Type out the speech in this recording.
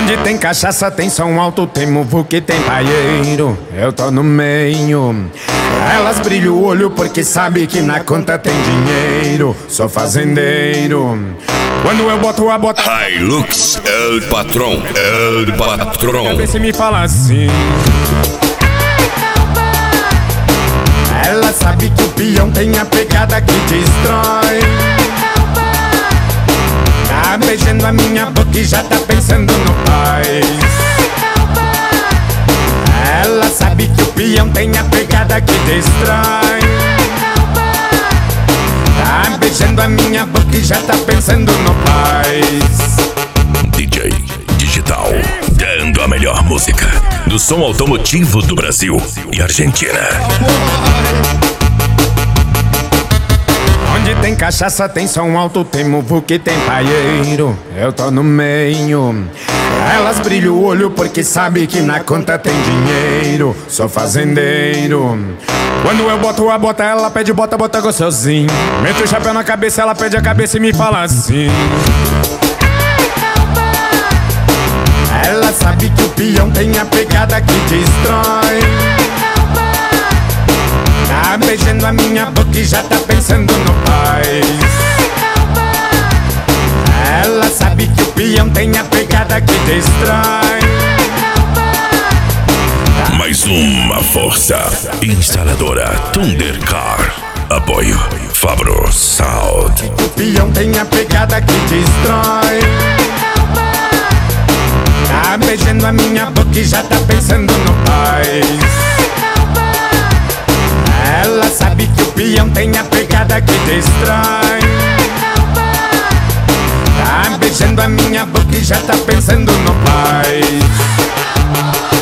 Onde tem cachaça tem som alto, tem muvu que tem paieiro. Eu tô no meio. Elas brilham o olho porque sabe que na conta tem dinheiro. Sou fazendeiro. Quando eu boto a bota Hilux, el patrão, el patrão. Cabeça me fala assim. Ela sabe que o peão tem a pegada que destrói. Tá beijando a minha boca e já tá pensando no pai. Ela sabe que o peão tem a pegada que destrói. Tá beijando a minha boca e já tá pensando no pai. DJ Digital, dando a melhor música do som automotivo do Brasil e Argentina. Onde tem cachaça tem som alto, tem muvu que tem paieiro. Eu tô no meio. Elas brilham o olho porque sabe que na conta tem dinheiro. Sou fazendeiro. Quando eu boto a bota, ela pede bota, bota gostosinho. Meto o chapéu na cabeça, ela pede a cabeça e me fala assim. Ela sabe que o peão tem a pegada que destrói. Tá beijando a minha boca e já tá pensando no pai. Ela sabe que o peão tem a pegada que destrói. Mais uma força instaladora Thundercar. Apoio Fabro Sound. O peão tem a pegada que destrói. Tá beijando a minha boca e já tá pensando no pai. Ela sabe que o peão tem a pegada que destrói. Tá beijando a minha boca e já tá pensando no pai.